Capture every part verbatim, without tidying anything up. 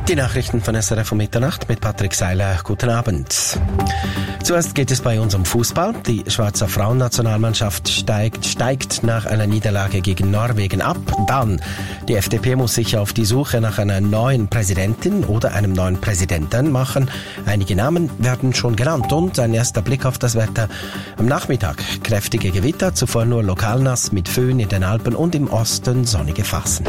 Die Nachrichten von S R F um Mitternacht mit Patrick Seiler. Guten Abend. Zuerst geht es bei uns um Fußball. Die Schweizer Frauennationalmannschaft steigt, steigt nach einer Niederlage gegen Norwegen ab. Dann, die F D P muss sich auf die Suche nach einer neuen Präsidentin oder einem neuen Präsidenten machen. Einige Namen werden schon genannt und ein erster Blick auf das Wetter. Am Nachmittag kräftige Gewitter, zuvor nur lokalnass mit Föhn in den Alpen und im Osten sonnige Phasen.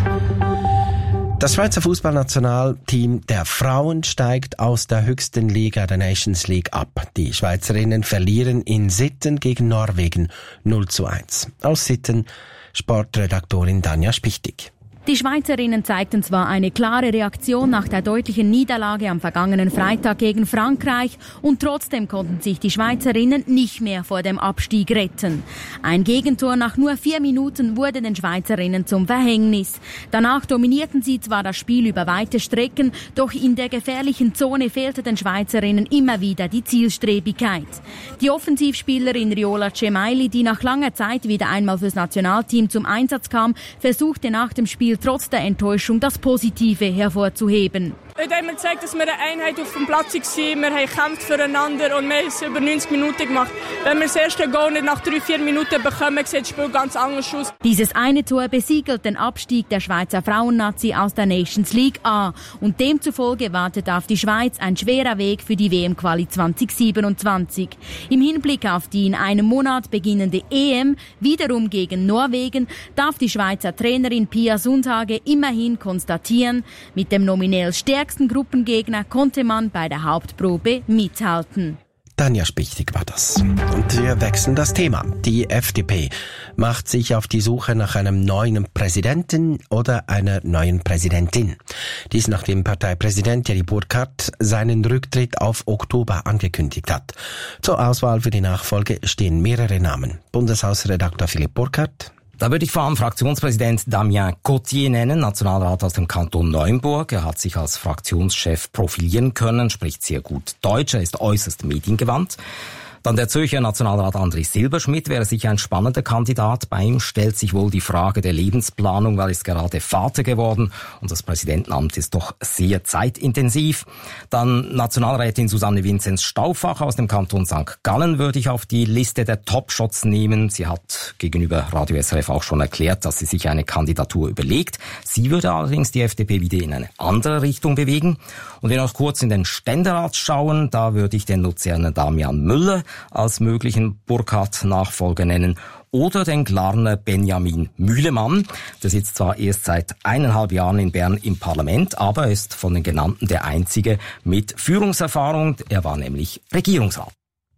Das Schweizer Fußballnationalteam der Frauen steigt aus der höchsten Liga der Nations League ab. Die Schweizerinnen verlieren in Sitten gegen Norwegen null zu eins. Aus Sitten Sportredaktorin Danja Spichtig. Die Schweizerinnen zeigten zwar eine klare Reaktion nach der deutlichen Niederlage am vergangenen Freitag gegen Frankreich und trotzdem konnten sich die Schweizerinnen nicht mehr vor dem Abstieg retten. Ein Gegentor nach nur vier Minuten wurde den Schweizerinnen zum Verhängnis. Danach dominierten sie zwar das Spiel über weite Strecken, doch in der gefährlichen Zone fehlte den Schweizerinnen immer wieder die Zielstrebigkeit. Die Offensivspielerin Riola Cemaili, die nach langer Zeit wieder einmal fürs Nationalteam zum Einsatz kam, versuchte nach dem Spiel trotz der Enttäuschung das Positive hervorzuheben. Heute haben wir gezeigt, dass wir eine Einheit auf dem Platz waren. Wir haben gekämpft füreinander und wir haben es über neunzig Minuten gemacht. Wenn wir das erste Goal nicht nach drei, vier Minuten bekommen, sieht das Spiel ganz anders aus. Dieses eine Tor besiegelt den Abstieg der Schweizer Frauennazi aus der Nations League A. Und demzufolge wartet auf die Schweiz ein schwerer Weg für die W M-Quali zwanzig siebenundzwanzig. Im Hinblick auf die in einem Monat beginnende E M, wiederum gegen Norwegen, darf die Schweizer Trainerin Pia Sundhage immerhin konstatieren, mit dem nominell stärksten Gruppengegner konnte man bei der Hauptprobe mithalten. Danja Spichtig war das. Und wir wechseln das Thema. Die F D P macht sich auf die Suche nach einem neuen Präsidenten oder einer neuen Präsidentin. Dies nachdem Parteipräsident Thierry Burkhardt seinen Rücktritt auf Oktober angekündigt hat. Zur Auswahl für die Nachfolge stehen mehrere Namen. Bundeshausredakteur Philipp Burkhardt. Da würde ich vor allem Fraktionspräsident Damien Cottier nennen, Nationalrat aus dem Kanton Neuenburg. Er hat sich als Fraktionschef profilieren können, spricht sehr gut Deutsch, er ist äußerst mediengewandt. Dann der Zürcher Nationalrat André Silberschmidt wäre sicher ein spannender Kandidat. Bei ihm stellt sich wohl die Frage der Lebensplanung, weil er ist gerade Vater geworden und das Präsidentenamt ist doch sehr zeitintensiv. Dann Nationalrätin Susanne Vinzenz-Stauffacher aus dem Kanton Sankt Gallen würde ich auf die Liste der Top-Shots nehmen. Sie hat gegenüber Radio S R F auch schon erklärt, dass sie sich eine Kandidatur überlegt. Sie würde allerdings die F D P wieder in eine andere Richtung bewegen. Und wenn wir noch kurz in den Ständerat schauen, da würde ich den Luzerner Damian Müller als möglichen Burkhardt-Nachfolger nennen oder den Glarner Benjamin Mühlemann. Der sitzt zwar erst seit eineinhalb Jahren in Bern im Parlament, aber ist von den genannten der einzige mit Führungserfahrung. Er war nämlich Regierungsrat.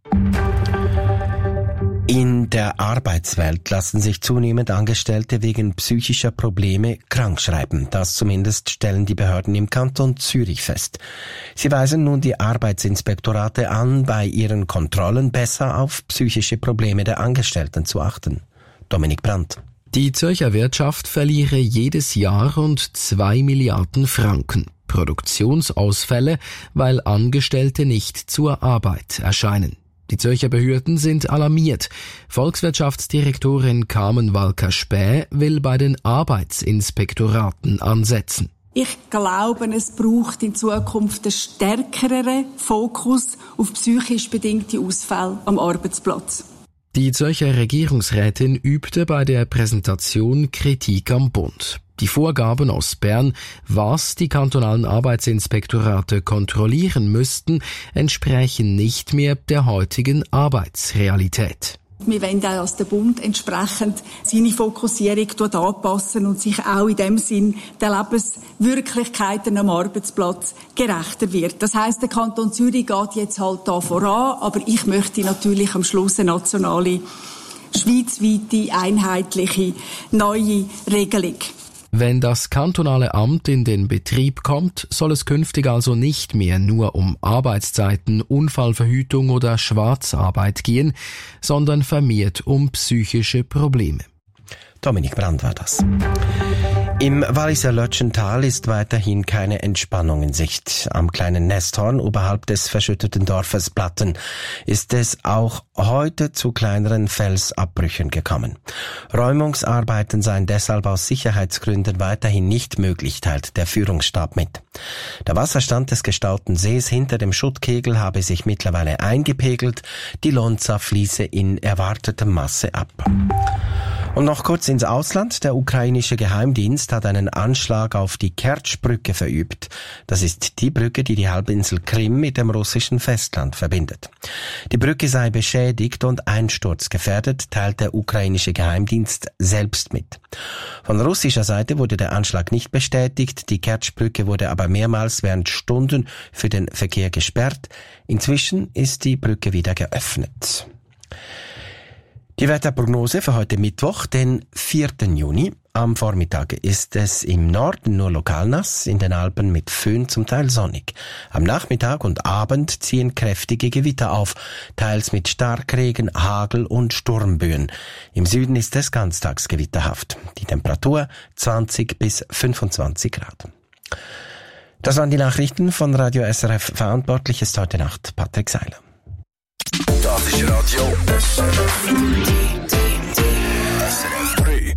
In der Arbeitswelt lassen sich zunehmend Angestellte wegen psychischer Probleme krankschreiben. Das zumindest stellen die Behörden im Kanton Zürich fest. Sie weisen nun die Arbeitsinspektorate an, bei ihren Kontrollen besser auf psychische Probleme der Angestellten zu achten. Dominik Brandt. Die Zürcher Wirtschaft verliere jedes Jahr rund zwei Milliarden Franken. Produktionsausfälle, weil Angestellte nicht zur Arbeit erscheinen. Die Zürcher Behörden sind alarmiert. Volkswirtschaftsdirektorin Carmen Walker-Späh will bei den Arbeitsinspektoraten ansetzen. Ich glaube, es braucht in Zukunft einen stärkeren Fokus auf psychisch bedingte Ausfälle am Arbeitsplatz. Die Zürcher Regierungsrätin übte bei der Präsentation Kritik am Bund. Die Vorgaben aus Bern, was die kantonalen Arbeitsinspektorate kontrollieren müssten, entsprechen nicht mehr der heutigen Arbeitsrealität. Wir wollen auch, dass der Bund entsprechend seine Fokussierung anpassen und sich auch in dem Sinn der Lebenswirklichkeiten am Arbeitsplatz gerechter wird. Das heisst, der Kanton Zürich geht jetzt halt da voran, aber ich möchte natürlich am Schluss eine nationale, schweizweite, einheitliche, neue Regelung. Wenn das kantonale Amt in den Betrieb kommt, soll es künftig also nicht mehr nur um Arbeitszeiten, Unfallverhütung oder Schwarzarbeit gehen, sondern vermehrt um psychische Probleme. Dominik Brandt war das. Im Walliser Lötschental ist weiterhin keine Entspannung in Sicht. Am kleinen Nesthorn oberhalb des verschütteten Dorfes Platten ist es auch heute zu kleineren Felsabbrüchen gekommen. Räumungsarbeiten seien deshalb aus Sicherheitsgründen weiterhin nicht möglich, teilt der Führungsstab mit. Der Wasserstand des gestauten Sees hinter dem Schuttkegel habe sich mittlerweile eingepegelt, die Lonza fließe in erwartetem Masse ab. Und noch kurz ins Ausland. Der ukrainische Geheimdienst hat einen Anschlag auf die Kertsch-Brücke verübt. Das ist die Brücke, die die Halbinsel Krim mit dem russischen Festland verbindet. Die Brücke sei beschädigt und einsturzgefährdet, teilt der ukrainische Geheimdienst selbst mit. Von russischer Seite wurde der Anschlag nicht bestätigt. Die Kertsch-Brücke wurde aber mehrmals während Stunden für den Verkehr gesperrt. Inzwischen ist die Brücke wieder geöffnet. Die Wetterprognose für heute Mittwoch, den vierten Juni. Am Vormittag ist es im Norden nur lokal nass, in den Alpen mit Föhn zum Teil sonnig. Am Nachmittag und Abend ziehen kräftige Gewitter auf, teils mit Starkregen, Hagel und Sturmböen. Im Süden ist es ganztags gewitterhaft. Die Temperatur zwanzig bis fünfundzwanzig Grad. Das waren die Nachrichten von Radio S R F. Verantwortlich ist heute Nacht Patrick Seiler. Das ist Radio S R F. S R F drei.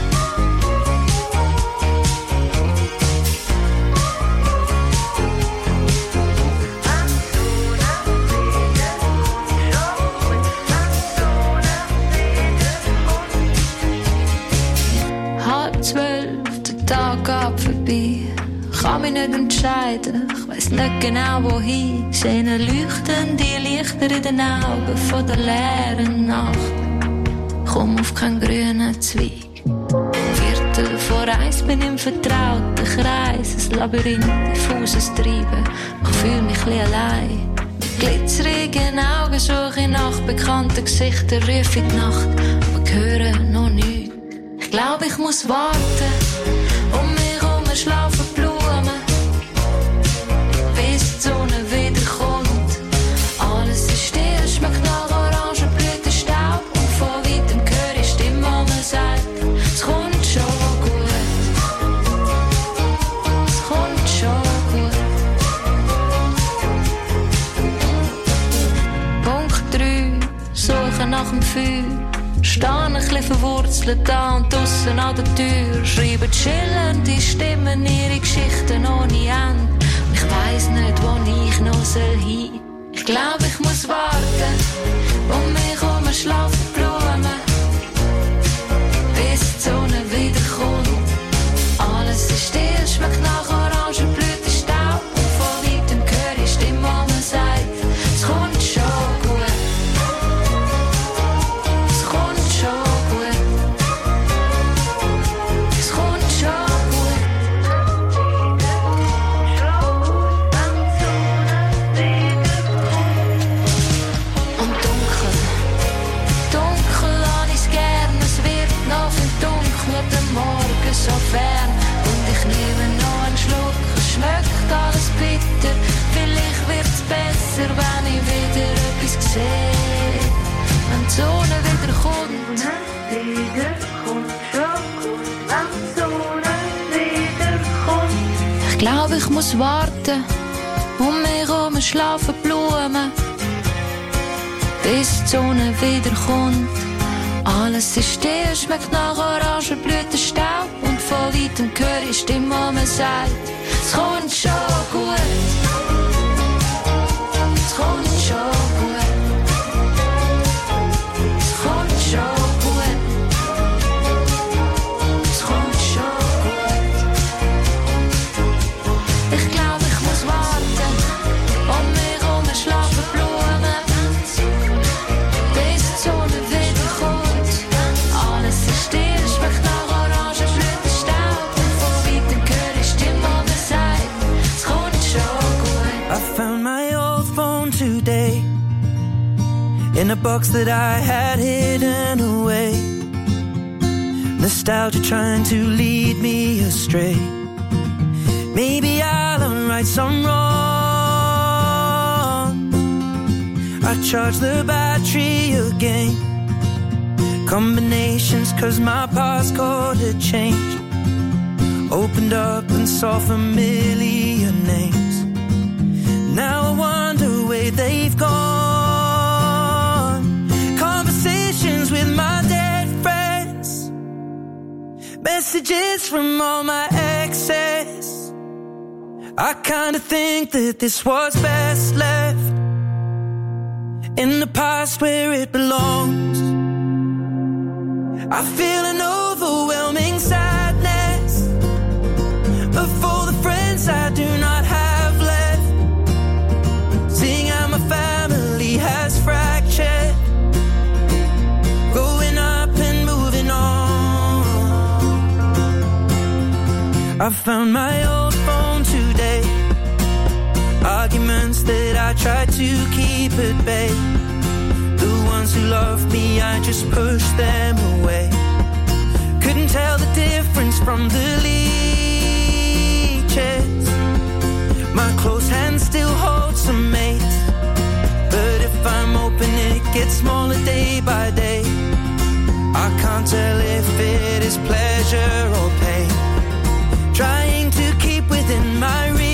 Halb zwölf, der Tag geht vorbei. Ich kann mich nicht entscheiden, ich weiss nicht genau wohin. Ich sehe leuchtende Lichter in den Augen von der leeren Nacht. Komm auf keinen grünen Zweig. Viertel vor eins bin im vertrauten Kreis. Ein Labyrinth, diffuses Treiben. Ich fühle mich ein bisschen allein. Mit glitzerigen Augen suche ich nach bekannten Gesichtern, rufe in die Nacht, aber höre noch nichts. Ich glaube, ich muss warten. Um mich herum schlafen Blumen. Bis die Sonne wiederkommt. Alles ist still, schmeckt nach Orangenblütenstaub. Und von weitem höre ich Stimme, wo man sagt, es kommt schon gut. Es kommt schon gut. Punkt drei, suche nach dem Feuer. Stehe ein bisschen verwurzelt da und draussen an der Tür. Schreiben chillende Stimmen ihre Geschichten ohne Ende. Und ich weiss nicht, wo ich noch soll hin. Ich glaub, ich muss warten. Um mich herum schlafen Blumen. Bis die Sonne wiederkommt. Alles ist still, schmeckt nach Orangenblütenstaub. Und von weitem höre ich Stimme, wo man sagt, es kommt schon gut. So fern und ich nehme noch einen Schluck. Es schmeckt alles bitter. Vielleicht wird's besser, wenn ich wieder etwas sehe. Wenn die Sonne wieder kommt. Wieder kommt schon gut, wenn die Sonne wieder kommt. Ich glaube, ich muss warten. Um mich herum schlafen Blumen. Bis die Sonne wieder kommt. Alles ist still, schmeckt nach Orangenblütenstaub. Und von weitem höre ich Stimme, wo man sagt, es kommt schon gut. Es kommt schon gut. Es kommt schon gut. Es kommt schon gut. Ich glaube, ich muss warten. Um mich herum schlafen Blumen. Bis die Sonne wieder kommt. Alles ist still, schmeckt nach Orangenblütenstaub. Und von weitem höre ich Stimme, wo man sagt, es kommt schon gut. I found my old phone today in a box that I had hidden away. Nostalgia trying to lead me astray. Maybe I'll unright some wrong. I charge the battery again. Combinations cause my passcode had changed. Opened up and saw familiar names. Now I wonder where they've gone. Conversations with my dead friends. Messages from all my exes. I kinda think that this was best left in the past where it belongs. I feel an overwhelming sadness for the friends I do not have left. Seeing how my family has fractured, growing up and moving on. I found my old phone today. Arguments that I tried to keep at bay. The ones who loved me, I just pushed them away. Couldn't tell the difference from the leeches. My close hand still holds some mates, but if I'm open it gets smaller day by day. I can't tell if it is pleasure or pain. Trying to keep within my remit.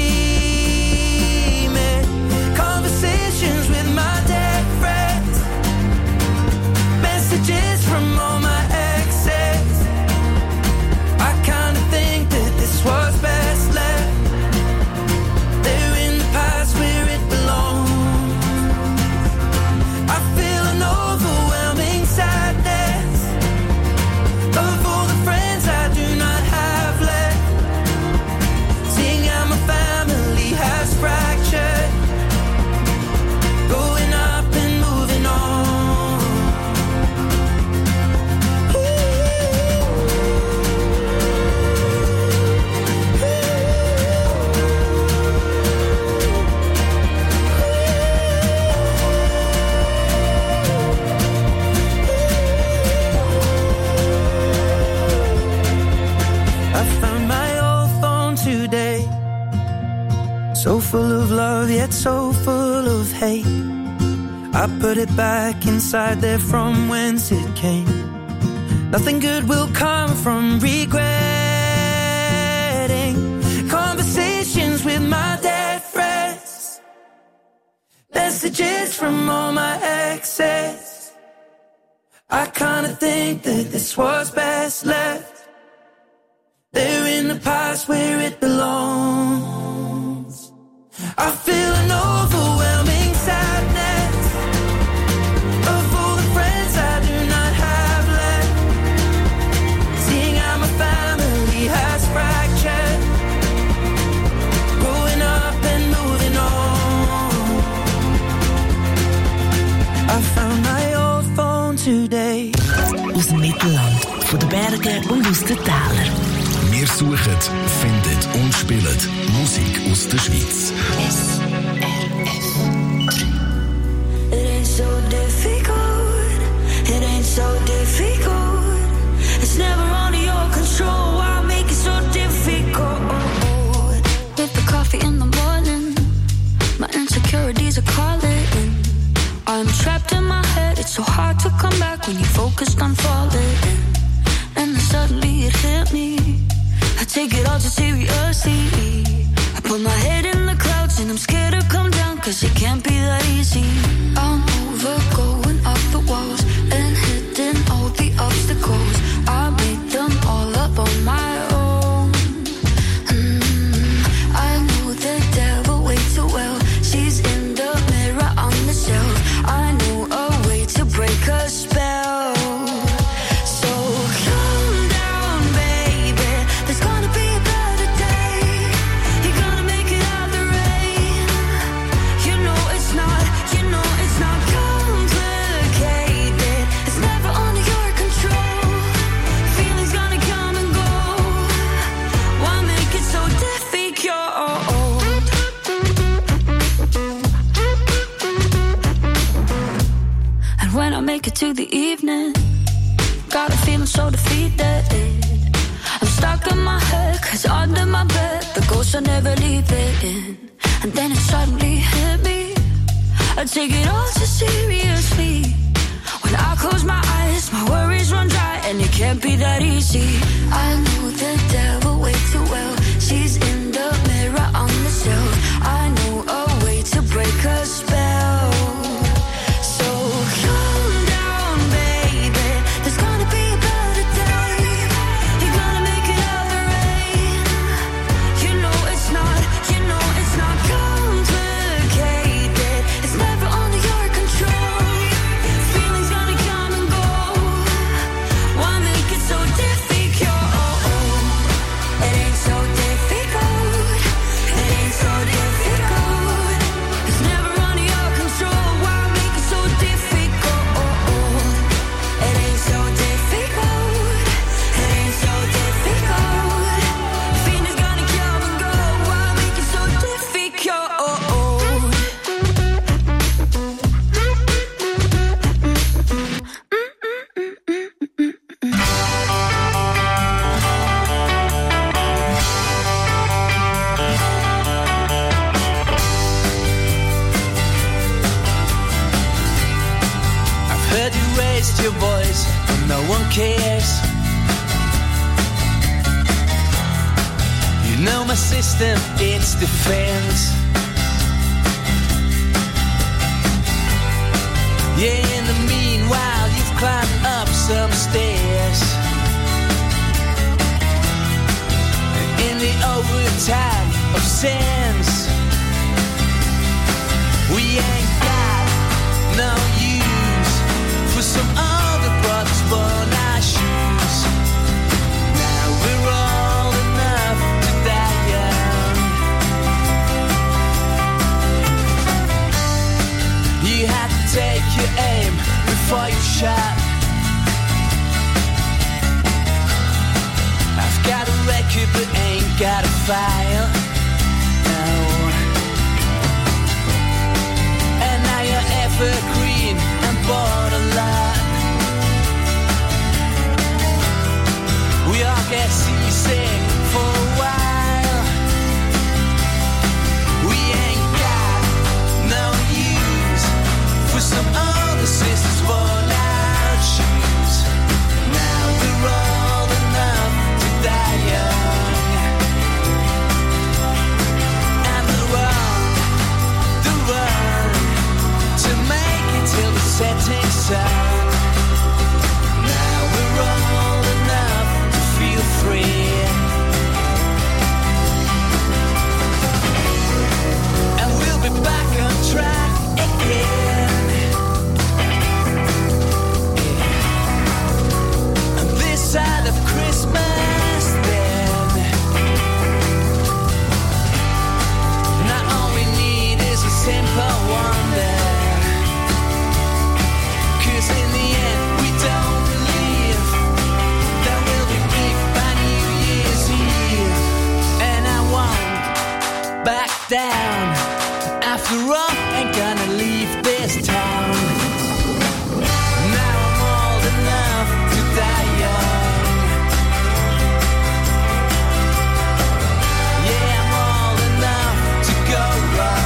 Conversations with my dead friends. Messages from all my exes. I kinda think that this was best left. They're in the past where it belongs. I feel an overwhelming sadness of all the friends I do not have left. Seeing how my family has fractured, going up and moving on. I found my old phone today, so full of love yet so full of hate. I put it back inside there from whence it came. Nothing good will come from regretting. Conversations with my dead friends. Messages from all my exes. I kinda think that this was best left. They're in the past where it belongs. I feel an overwhelming sadness of all the friends I do not have left. Seeing how my family has fractured, growing up and moving on. I found my old phone today. Aus dem Mittelland, von den Bergen und aus den Tälern. Wir suchen, finden und spielen Musik aus der Schweiz. S R F. It ain't so difficult. It ain't so difficult. It's never under your control. Why make it so difficult? With the coffee in the morning, my insecurities are calling. I'm trapped in my head. It's so hard to come back when you're focused on falling. And then suddenly it hit me. I take it all too seriously. I put my head in the clouds and I'm scared to come down, cause it can't be that easy. I'm over going off the walls and hitting all the obstacles. I made them all up on my own. mm, I know the devil way too well. She's in the mirror on the shelf. I know a way to break her spell. Make it to the evening, got a feeling so defeated. I'm stuck in my head, cause under my bed the ghosts are never leaving. And then it suddenly hit me, I take it all too seriously. When I close my eyes, my worries run dry, and it can't be that easy. I know the devil way too well. stairs. You know my system, it's defense. Yeah, in the meanwhile, you've climbed up some stairs. In the overtime of sense, we ain't got no use for some other brothers born our shoes. Now we're all enough to die young. You have to take your aim before you shot. I've got a record but ain't got a file. No. And now you're evergreen and borderline. We all get seasick for a while. We ain't got no use for some other sisters born out shoes. Now we're all enough to die young. And the run, the run, to make it till the setting sun. Now we're all enough to feel free. And we'll be back on track again. And this side of Christmas then. Now all we need is a simple wonder. 'Cause in the end we don't believe that we'll be big by New Year's Eve. And I won't back down. After all, ain't gonna leave this town. Now I'm old enough to die young. Yeah, I'm old enough to go wrong.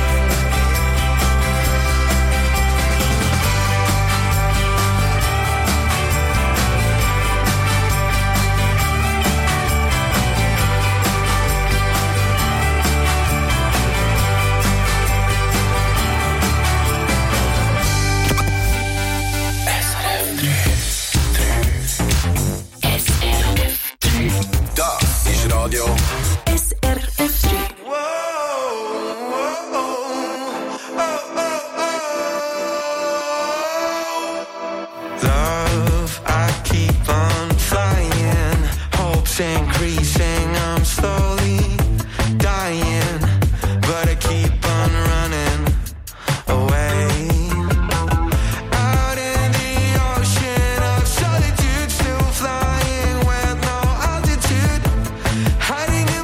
Da ist Radio S R F drie. Love, I keep on flying. Hopes increasing, I'm slowly dying. But I keep on running away. Out in the ocean of solitude, still flying with no altitude. Hiding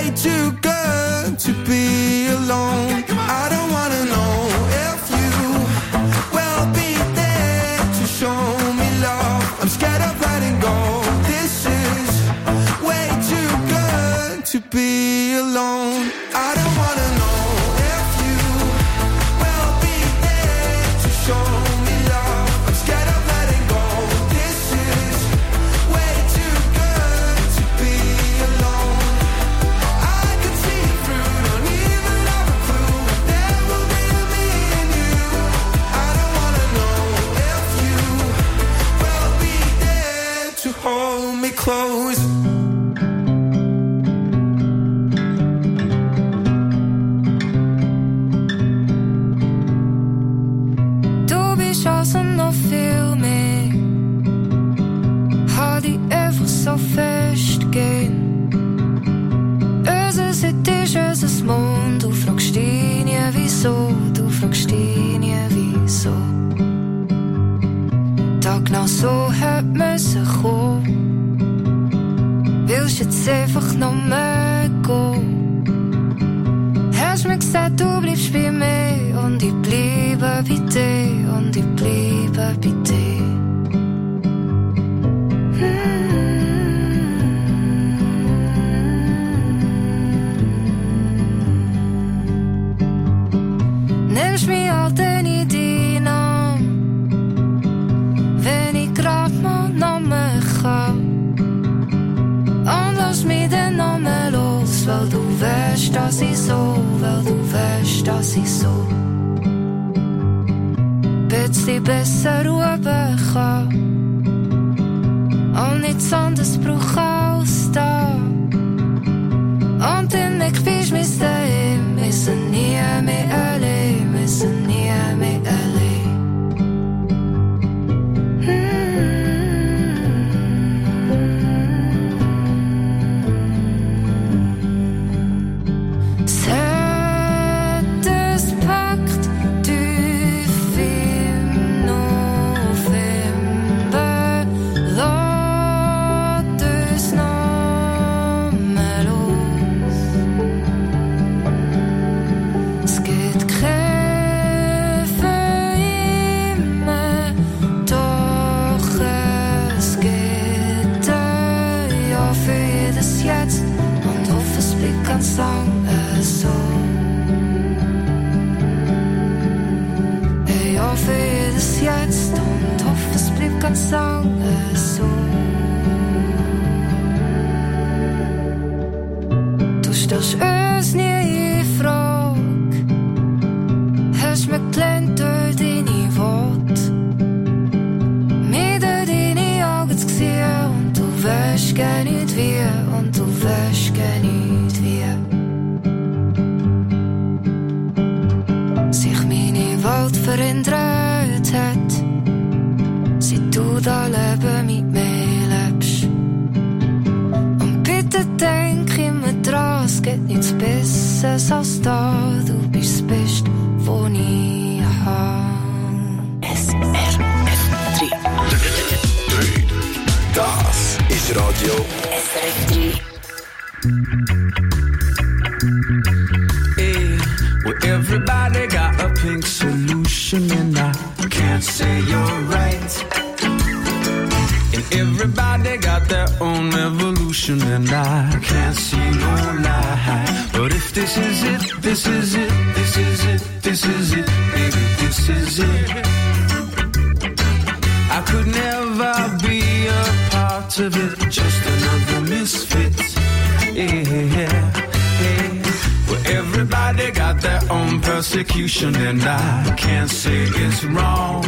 way too good to be alone. I don't wanna know if you will be there to show me love. I'm scared of letting go. This is way too good to be alone. I don't wanna know if you will be there to show me love. I'm scared of letting go. This is way too good to be alone. I can see it through, don't even have a clue. There will be me and you. I don't wanna know if you will be there to hold me close. Chancen nog veel meer. Had die even zo festgehen. Öses ist dich, öses Mond. Du fragst ihn ja wieso, du fragst ihn ja wieso. Da genau so hat müssen kommen. Willst jetzt einfach noch mehr gehen? Hast mir gesagt, du bleibst bei mir und ich bleibe bei dir. Und ich bleibe bei dir. Nimmst mich halt in deinen Arm, wenn ich grad mal noch mehr kann. Und lass mich dann noch mehr los, weil du weißt, dass ich so, weil du weißt, dass ich so bisschen besser ruhen kann. Und nichts anderes brauch als da. Und dann bist du mein Leben. Wir sind nie mehr allein. Wir sind nie mehr allein. Es hat es packt, tief im November. Lass uns noch mal los. Es geht Kräfte immer, doch es geht ein Jahr für jedes Jetzt. Und hoffe, es bleibt ganz lang so. Ein Jahr für jedes Jetzt. Und hoffe, es bleibt ganz lang so. Du stellst uns nie in Frage. Hast mir gelernt durch deine Worte. Mir durch deine Augen zu sehen. Und du weißt gar nicht wie. Und du weißt gar nicht wie. Sich meine Welt verändert hat. Seit du da Leben mit mir lebst. Und bitte denk immer dran, es geht nichts Besseres als da. Du bist das Beste, wo ich habe. S R F drei. Das ist Radio S R F drei. Hey, well, everybody got a pink solution, and I can't say you're right. And everybody got their own evolution, and I can't see no lie. But if this is it, this is it, this is it, this is it, baby, this is it. I could never be a part of it, just another misfit. Yeah, yeah. Well, everybody got their own persecution, and I can't say it's wrong.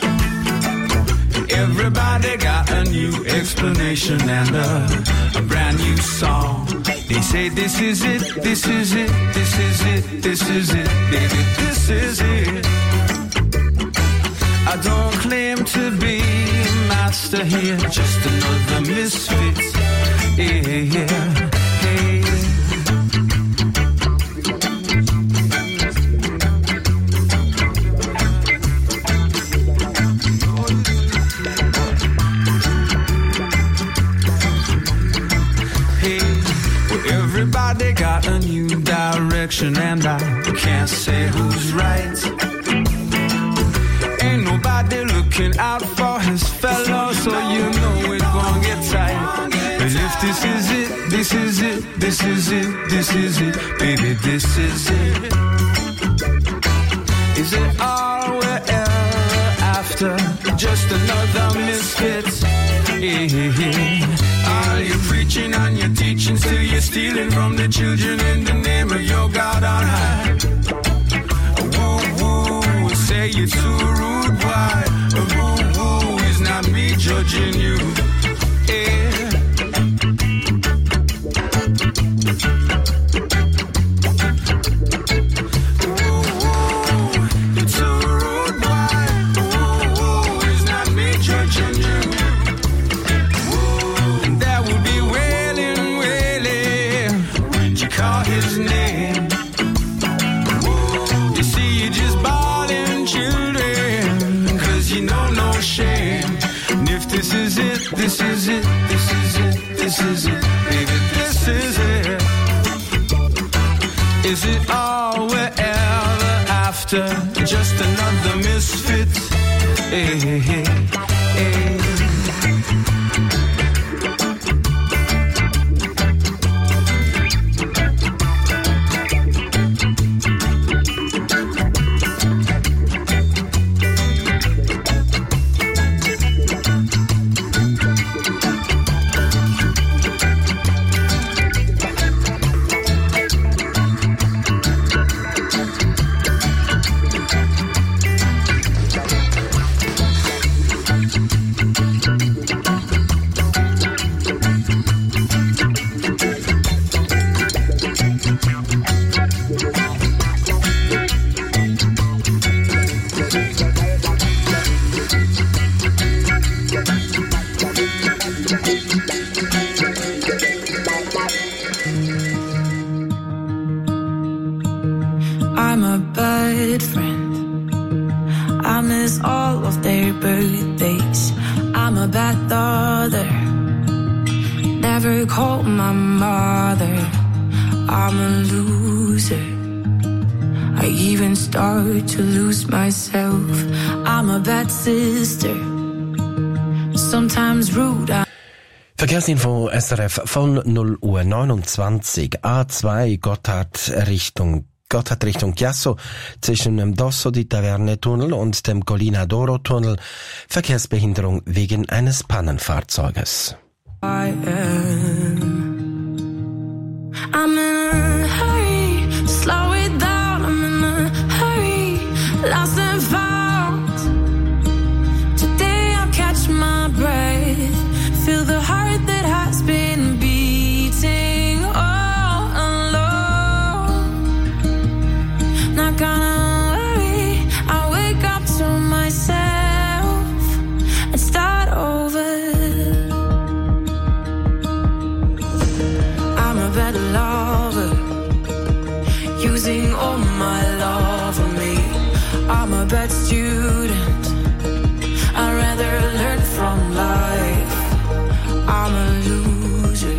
Everybody got a new explanation and a, a brand new song. They say this is it, this is it, this is it, this is it, baby, this is it. I don't claim to be a master here, just another misfit. Yeah, yeah, hey. Everybody got direction and I can't say who's right. Ain't nobody looking out for his fellow, so you know it's gonna get tight. But if this is it, this is it, this is it, this is it, baby, this is it. Is it all we're ever after? Just another misfit? All your preaching and your teaching, still you're stealing from the children in the name of your God on high. Woo woo, say you're too rude, why? Woo woo, it's not me judging you. Yeah. This is it, this is it, this is it, this is it, baby, this is it. Is it all we're ever after? Just another misfit? Hey, hey, hey, hey. Verkehrsinfo S R F von null Uhr neunundzwanzig. A zwei Gotthard Richtung Gotthard Richtung Chiasso zwischen dem Dosso di Taverne Tunnel und dem Collina d'Oro Tunnel. Verkehrsbehinderung wegen eines Pannenfahrzeuges. I am. I'm in a hurry, slow it down. I'm in a hurry, lost and found. Today I'll catch my breath. Feel the heart that has been beating all alone. Not gonna worry, I wake up to myself and start over. I'm a better lover, using all my love for me. I'm a bad student, I'd rather learn from life. I'm a loser,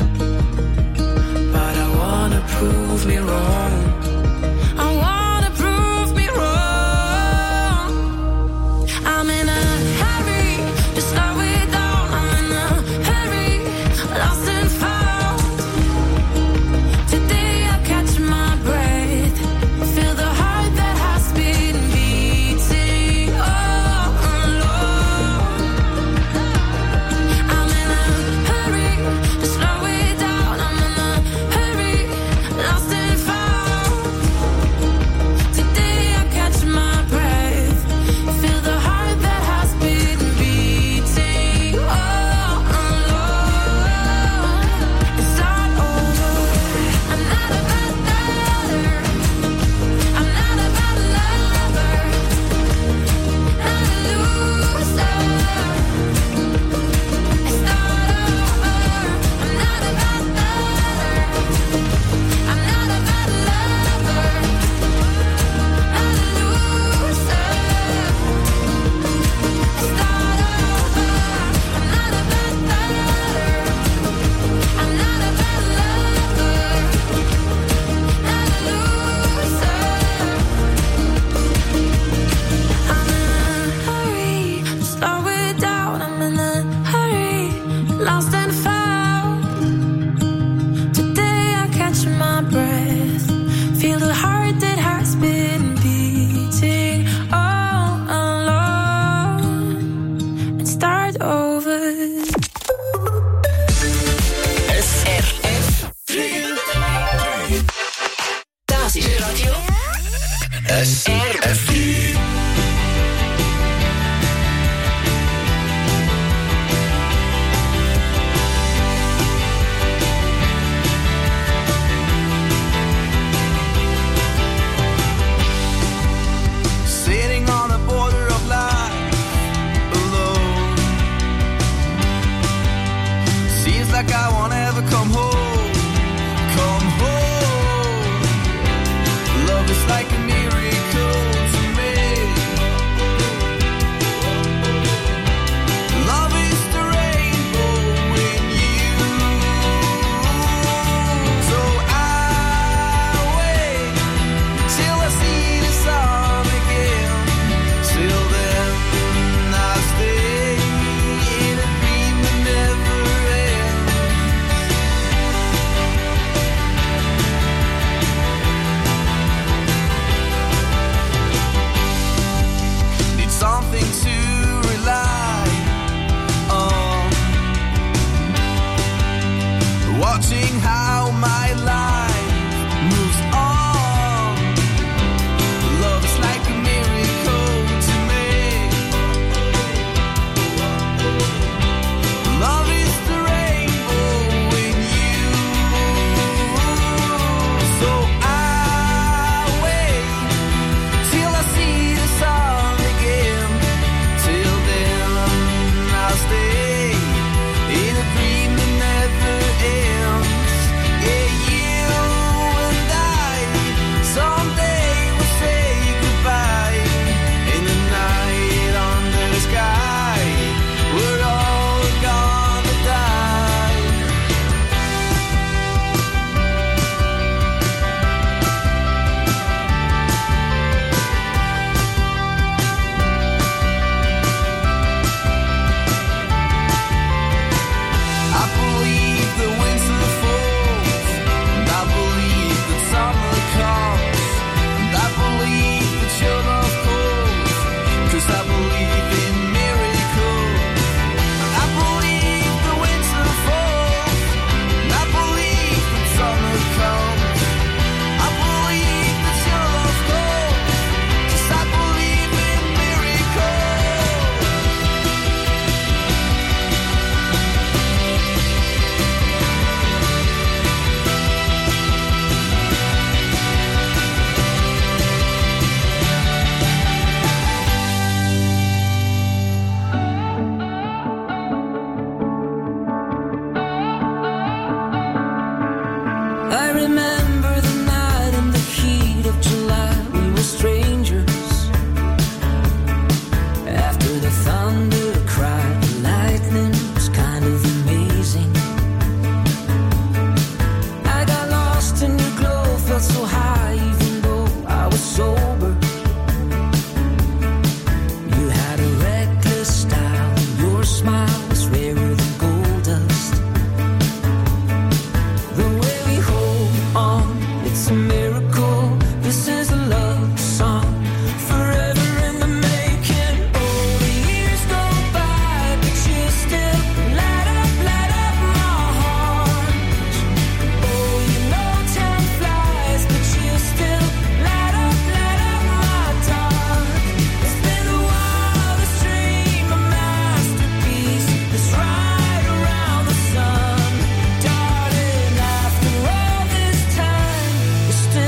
but I wanna prove me wrong. I wanna prove me wrong. I'm in a hurry, just slow it down. I'm in a hurry, lost and found. Today I catch my breath, feel the heart that has been beating all alone. I'm in a hurry, just slow it down. I'm in a hurry, lost and found. Das ist Radio S R F I. Like I won't ever come home, come home. Love is like a miracle to me. Love is the rainbow in you. So I wait till I see the sun again. Till then I stay in a dream that never ends. Something to rely on. Watching how my life moves on. Love is like a miracle to me. Love is the rainbow in you. So I wait till I see the sun again. Till then I'll stay in a dream that never ends. Yeah, you and I someday will say goodbye. In the night under the sky, we're all gonna die. I believe the winter falls, and I believe that summer comes, and I believe that your love calls, 'cause I believe in miracles. I believe the winter falls, and I believe that summer comes. I believe that your love calls, 'cause I believe in miracles. I remember the night in the heat of July. We were strangers. After the thunder cried, the lightning was kind of amazing. I got lost in your glow, felt so high even though I was sober. You had a reckless style, your smile was rarer than gold dust. The way we hold on, it's a miracle. This is a love song, forever in the making. Oh, the years go by, but you still light up, light up my heart. Oh, you know time flies, but you still light up, light up my dark. It's been a wildest dream, a masterpiece that's right around the sun. Darling, after all this time, you're still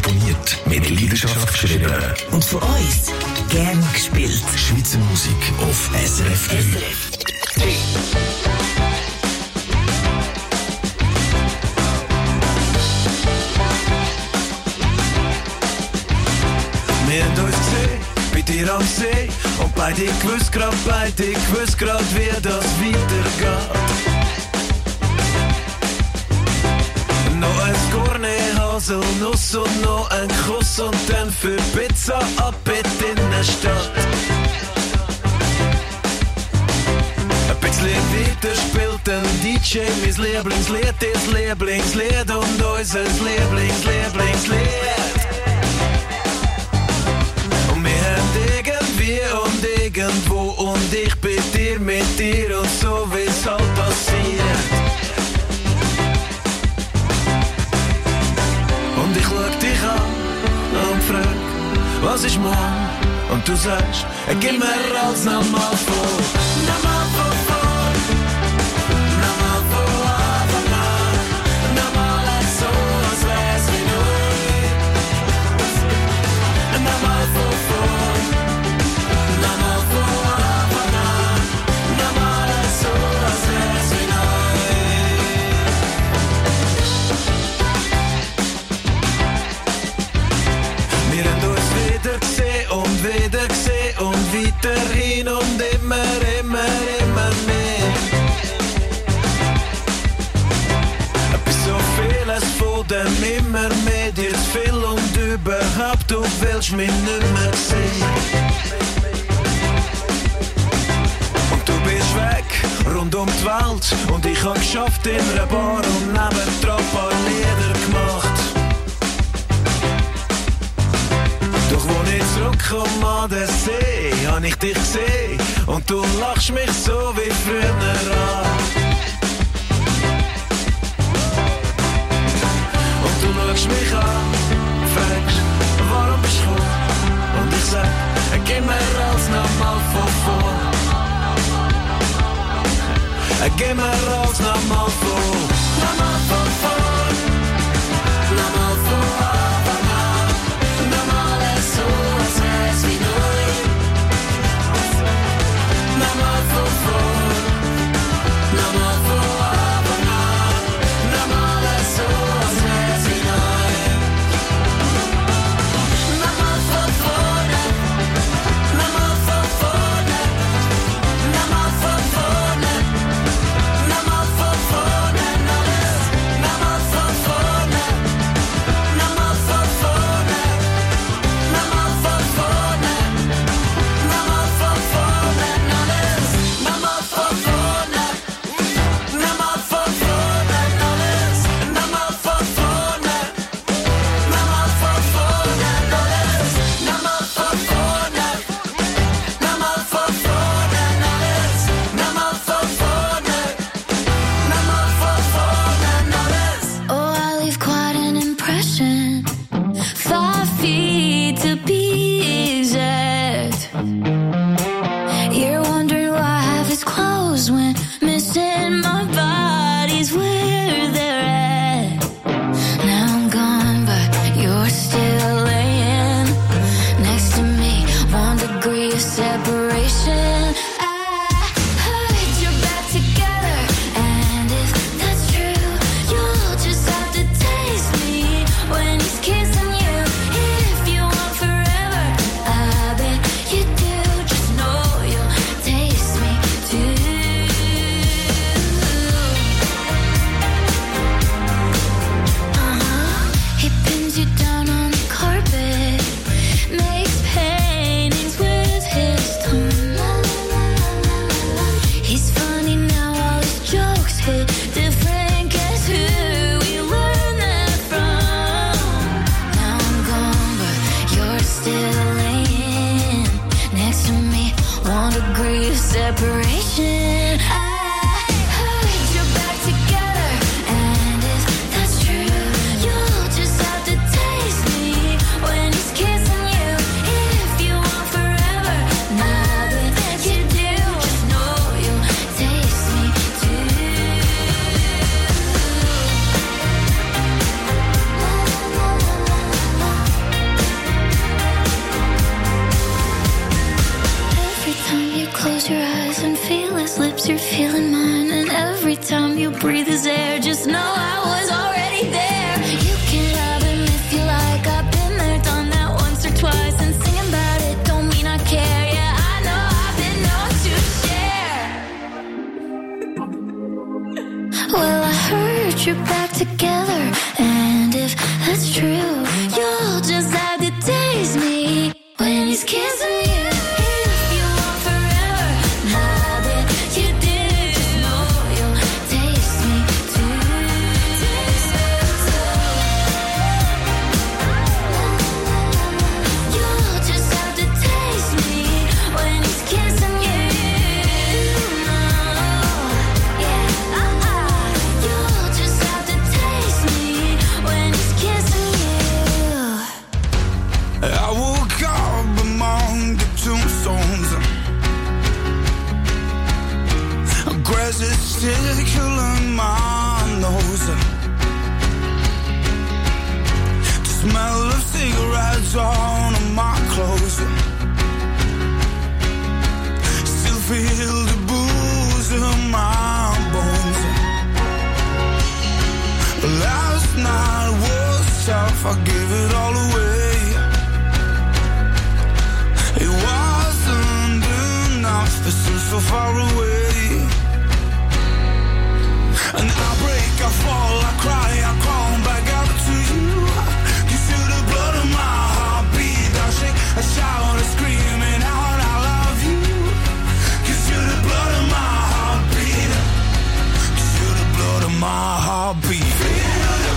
komponiert, mit Leidenschaft geschrieben und von uns gern gespielt. Schweizer Musik auf S R F drei. S R F drei. Wir haben uns gesehen, bei dir am See. Und beide gewusst grad, beide gewusst grad, wie das weitergeht. Noch ein Gourmet, Haselnuss und noch ein Kuss. Und dann für Pizza ab in der Stadt. Ein bisschen weiter spielt ein D J mein Lieblingslied, das Lieblingslied und unser Lieblings-Lieblings-Lieblingslied. Und irgendwo und ich bei dir, mit dir und so wie es halt passiert. Und ich schau dich an und frag, was ist morgen? Und du sagst, gib mir alles nochmal vor. Nochmal vor, vor. Nochmal vor, aber nach. Nochmal so, als wär's wie neu. Nochmal vor, vor. Wieder gesehen und weiterhin und immer, immer, immer mehr. Bis so vieles von dem immer mehr, dir zu viel und überhaupt, du willst mich nicht mehr sehen. Und du bist weg, rund um die Welt und ich hab geschafft in einer Bar und nebendran ein paar Lieder gemacht. Doch wo ich zurückkomme an den See, hab ich dich gesehen und du lachst mich so wie früher an. Und du schaust mich an, fragst, warum bist du gekommen? Und ich sag, gib mir alles nochmal von vor. Gib mir alles nochmal vor. Nochmal von vor. Nochmal von vor. breathe his air. Just know I was already there. You can love him if you like. I've been there, done that once or twice. And singing about it don't mean I care. Yeah, I know I've been known to share. Well, I heard you're back together, and if that's true, you'll just have to taste me when he's kissing you. Killing my nose. The smell of cigarettes on my clothes. Still feel the booze in my bones. Last night was tough, I gave it all away. It wasn't enough, but still so far away. And I break, I fall, I cry, I crawl back out to you. You feel the blood in my heartbeat. I shake, I shout, I scream and out, I love you. You feel the blood in my heartbeat. You feel the blood in my heartbeat. Feel you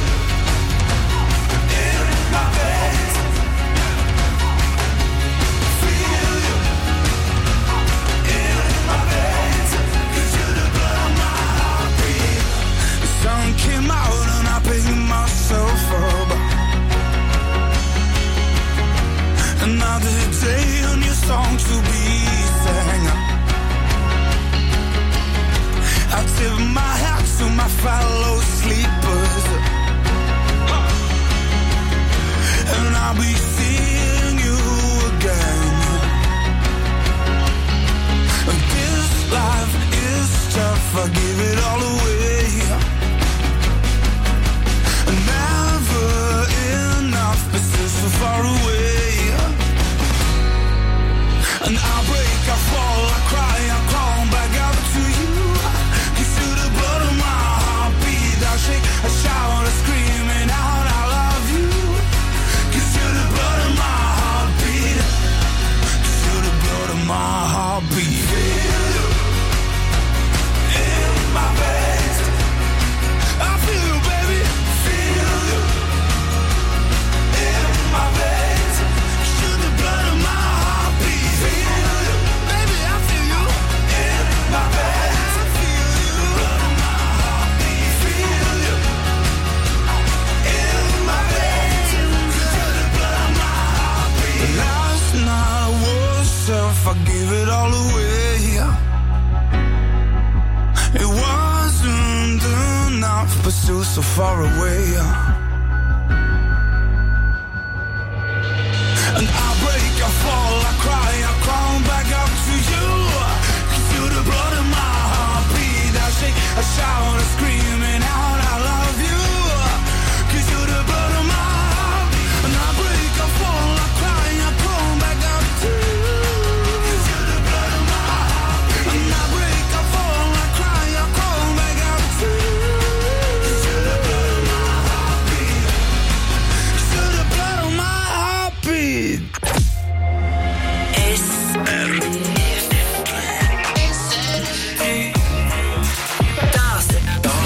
in my veins. Feel you in my veins. You feel the blood in my heartbeat. The sun came out and I picked myself up. Another day, a new song to be sang. I tip my hat to my fellow sleepers, and I'll be seeing you again. This life is tough, I give it all away. Never enough, but still so far away. And I break, I fall, I cry, I crawl back out to you. You feel the blood in my heartbeat. I shake, I shout, I scream and out, I love you. You feel the blood in my heartbeat. You feel the blood in my heartbeat. Feel you in my veins. I feel you, baby. Feel you in my veins. You feel the blood in my heartbeat. Feel you, baby. I feel you in my veins. I feel you, the blood in my heartbeat. Feel you in my veins. You feel the blood in my heartbeat. Last night was tough, I gave it all away. It wasn't enough, but still so far away. And I break, I fall, I cry, I crawl back up to you. You feel the blood in my heartbeat. I shake, I shout, I scream and out, I love you. You feel the blood in my heartbeat. And I break, I fall, I cry, I crawl back up to you. You feel the blood in my heartbeat. And I break, I fall, I cry, I crawl back up to you. You feel the blood in my heartbeat. You feel the blood in my heartbeat. Das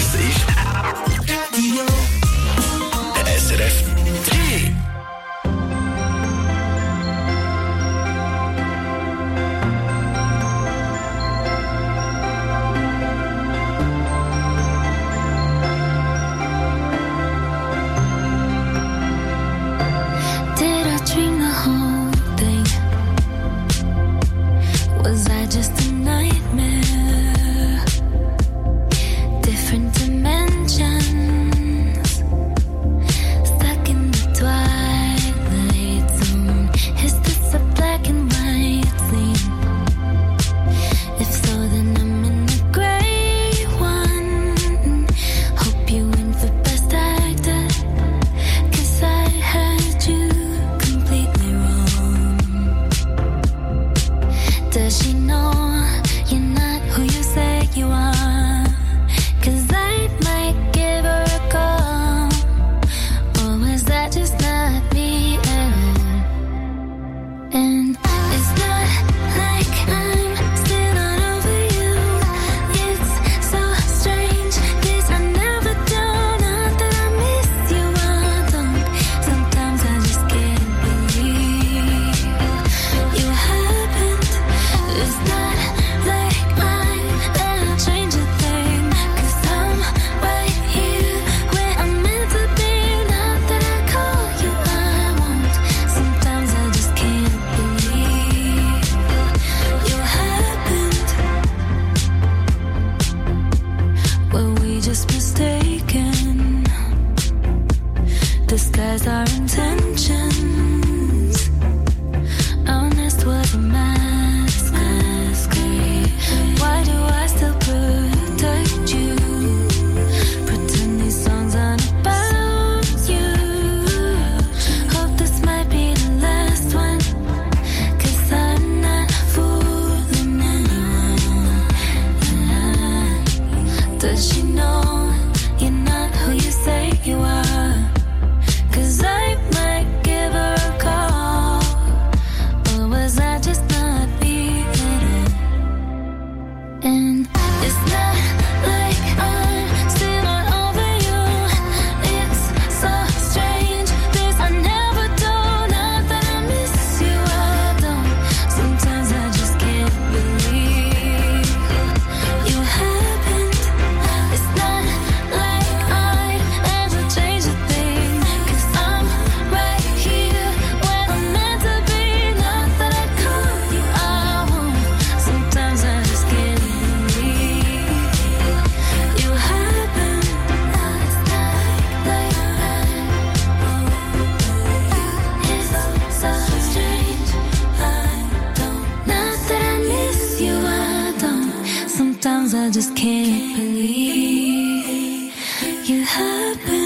just can't believe you happened.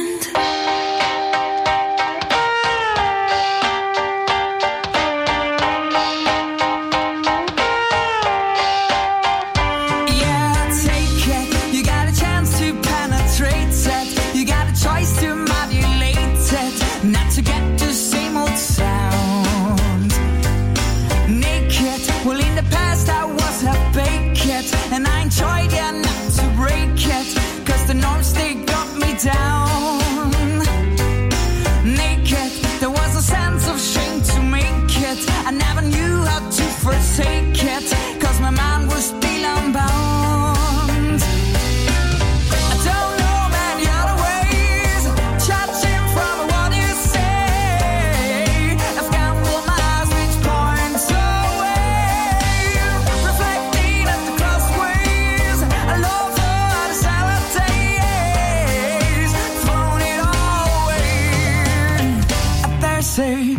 And I enjoyed it not to break it, cause the norms they got me down. Naked, there was a sense of shame to make it. I never knew how to forsake it, cause my mind was still unbound. I don't know many other ways, judging from what you say. I've gambled my eyes which points away, reflecting at the crossways. I love for the salad days, thrown it all away. I dare say.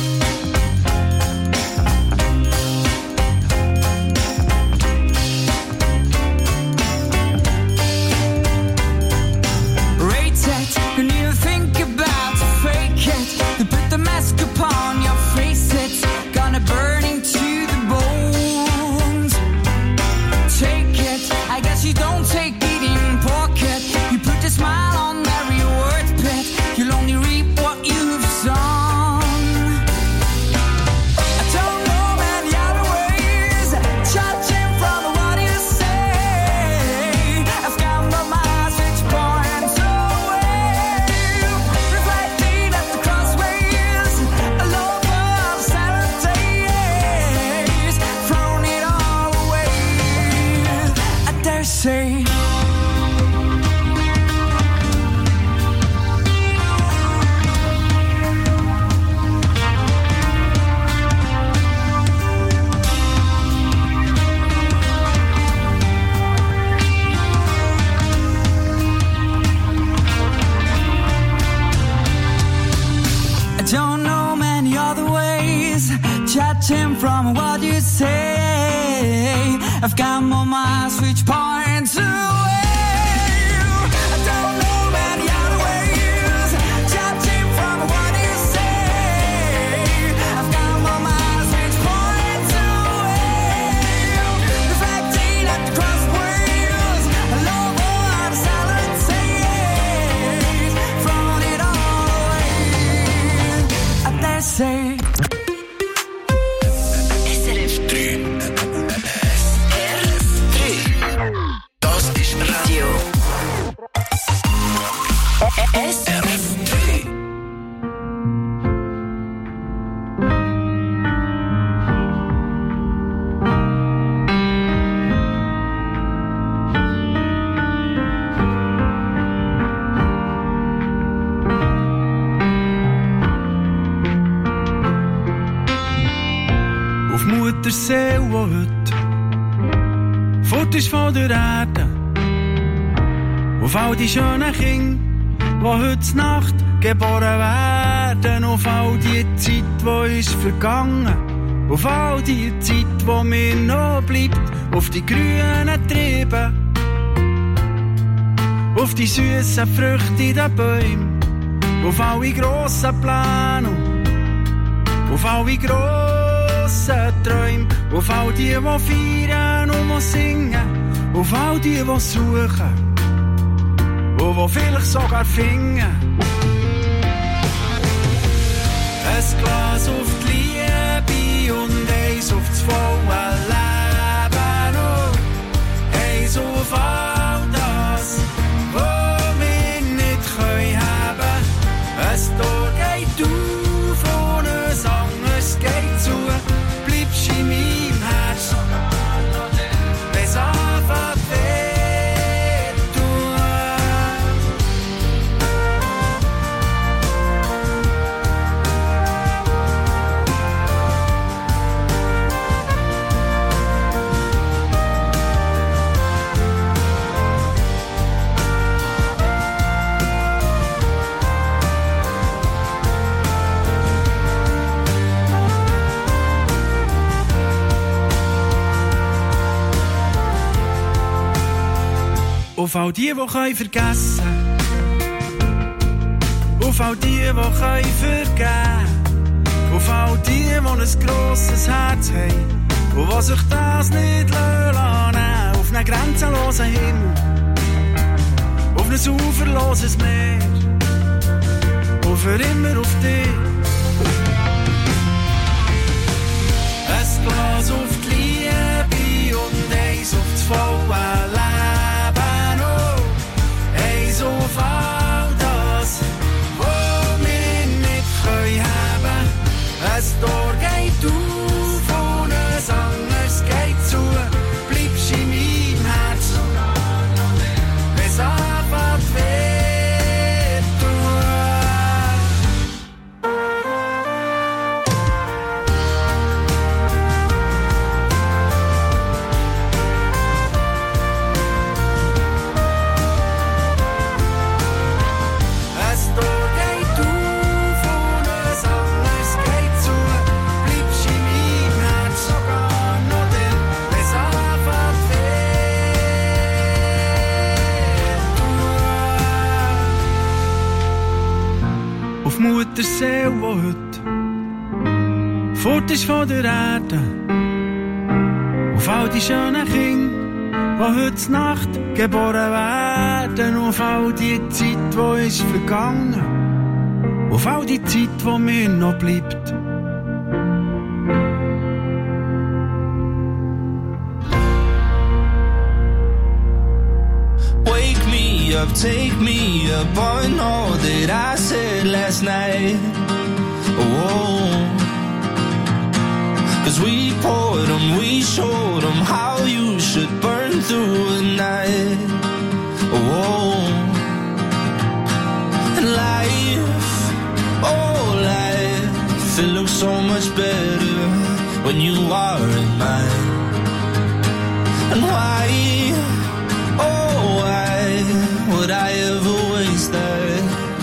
When you think about to fake it, they put the mask upon your face. It's gonna burn into the bones. Take it, I guess you don't take it in pocket. You put a smile on every word bit. You'll only reap what you've sown. I don't know many other ways, judging from what you say. I've gambled my eyes which points away, reflecting at the crossways. A love of salad days, thrown it all away. I dare say. I don't know many other ways, judging from what you say. I've got more miles which points away. I don't know many other ways, judging from what you say. I've got more miles which points away, reflecting at the crossways. I love what the salad says, thrown it all away. I dare say. S R F drei. Das ist Radio S R F drei. Auf Muttersee, wo heute fort ist von der Erde. Auf all die schönen Kinder, die heute Nacht geboren werden. Auf all die Zeit, die ist vergangen. Auf all die Zeit, die mir noch bleibt. Auf die grünen Triebe. Auf die süßen Früchte in den Bäumen. Auf alle grossen Pläne. Auf alle grossen Träume. Auf all die, die feiern und die singen. Auf all die, die suchen. Und die vielleicht sogar finden. Ein Glas auf die Liebe und eins auf das volle Leben. Und eins auf all das, was wir nicht können haben. Ein Tor geht auf und ein anderes geht zu. Bleibst in meinem Herz, wenn's anfängt weh tun. Auf all die, die können vergessen. Auf all die, die können vergeben. Auf all die, die ein grosses Herz haben. Und die sich das nicht lassen. Auf einen grenzenlosen Himmel. Auf ein uferloses Meer. Und für immer auf dich. Ein Glas auf die Liebe und eins auf das volle Leben. Oh, eins auf all das, was wir nicht können haben. Ein Tor geht auf und ein anderes geht zu. Bleibst in meinem Herz, wenn's anfängt weh tun. Mutter Seele, die heute fort ist von der Erde. Auf all die schönen Kinder, die heute Nacht geboren werden. Auf all die Zeit, die ist vergangen. Auf all die Zeit, die mir noch bleibt. Up, take me up on all that I said last night. Oh, cause we poured them, we showed them how you should burn through a night. Oh, and life, oh life, it looks so much better when you are in mine. And why, oh why would I ever waste that?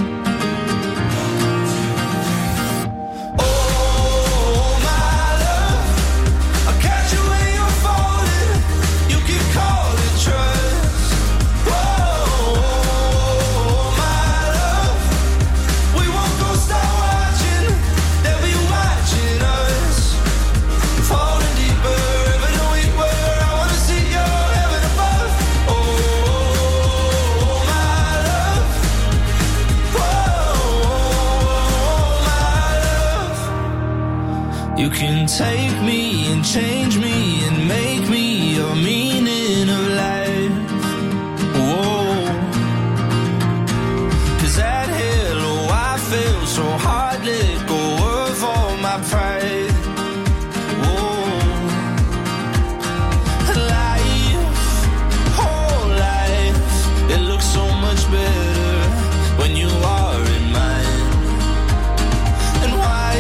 Oh, my love, I'll catch you when you're falling. You can call it trust. Oh, my love, we won't go stop watching. They'll be watching us. Falling deeper, ever know we were. I wanna see your heaven above. Oh, you can take me and change me and make me your meaning of life. Whoa, cause that hello I feel so hard, let go of all my pride. Whoa, life, whole life, it looks so much better when you are in mine. And why?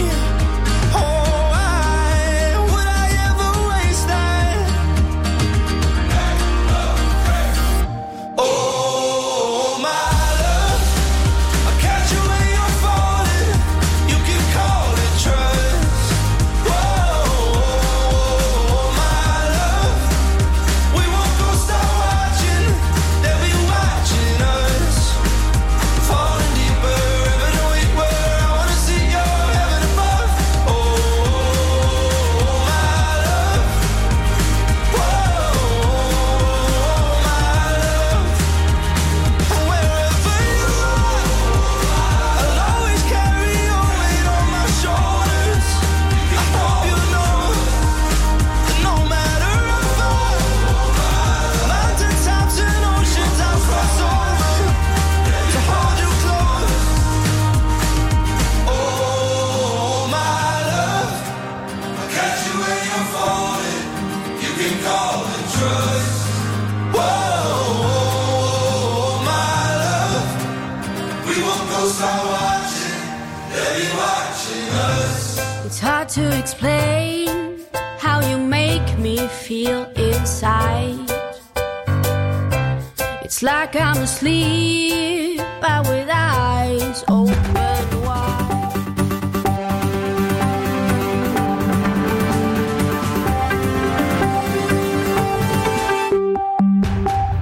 It's hard to explain how you make me feel inside. It's like I'm asleep, but with eyes open wide.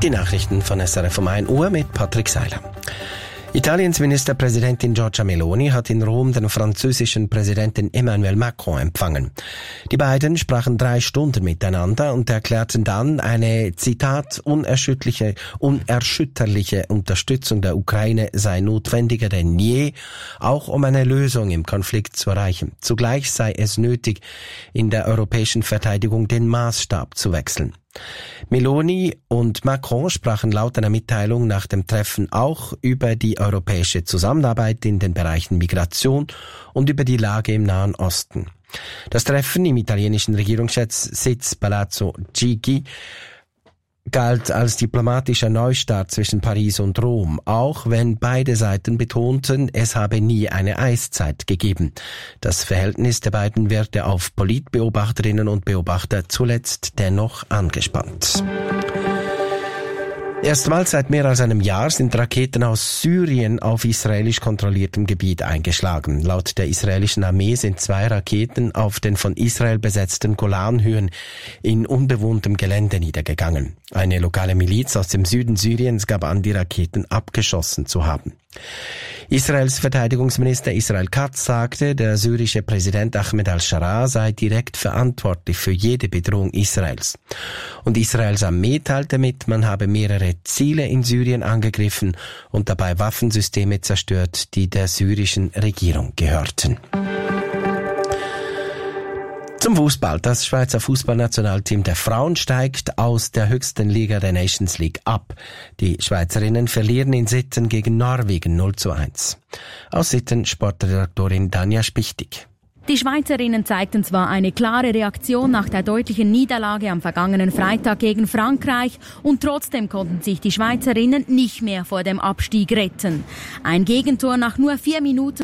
Die Nachrichten von S R F um ein Uhr mit Patrick Seiler. Italiens Ministerpräsidentin Giorgia Meloni hat in Rom den französischen Präsidenten Emmanuel Macron empfangen. Die beiden sprachen drei Stunden miteinander und erklärten dann, eine, Zitat, unerschütterliche, unerschütterliche Unterstützung der Ukraine sei notwendiger denn je, auch um eine Lösung im Konflikt zu erreichen. Zugleich sei es nötig, in der europäischen Verteidigung den Maßstab zu wechseln. Meloni und Macron sprachen laut einer Mitteilung nach dem Treffen auch über die europäische Zusammenarbeit in den Bereichen Migration und über die Lage im Nahen Osten. Das Treffen im italienischen Regierungssitz Palazzo Chigi galt als diplomatischer Neustart zwischen Paris und Rom, auch wenn beide Seiten betonten, es habe nie eine Eiszeit gegeben. Das Verhältnis der beiden wirkte auf Politbeobachterinnen und Beobachter zuletzt dennoch angespannt. Erstmals seit mehr als einem Jahr sind Raketen aus Syrien auf israelisch kontrolliertem Gebiet eingeschlagen. Laut der israelischen Armee sind zwei Raketen auf den von Israel besetzten Golanhöhen in unbewohntem Gelände niedergegangen. Eine lokale Miliz aus dem Süden Syriens gab an, die Raketen abgeschossen zu haben. Israels Verteidigungsminister Israel Katz sagte, der syrische Präsident Ahmed al-Sharaa sei direkt verantwortlich für jede Bedrohung Israels. Und Israels Armee teilte mit, man habe mehrere Ziele in Syrien angegriffen und dabei Waffensysteme zerstört, die der syrischen Regierung gehörten. Zum Fußball. Das Schweizer Fußballnationalteam der Frauen steigt aus der höchsten Liga der Nations League ab. Die Schweizerinnen verlieren in Sitten gegen Norwegen null zu eins. Aus Sitten Sportredaktorin Danja Spichtig. Die Schweizerinnen zeigten zwar eine klare Reaktion nach der deutlichen Niederlage am vergangenen Freitag gegen Frankreich und trotzdem konnten sich die Schweizerinnen nicht mehr vor dem Abstieg retten. Ein Gegentor nach nur vier Minuten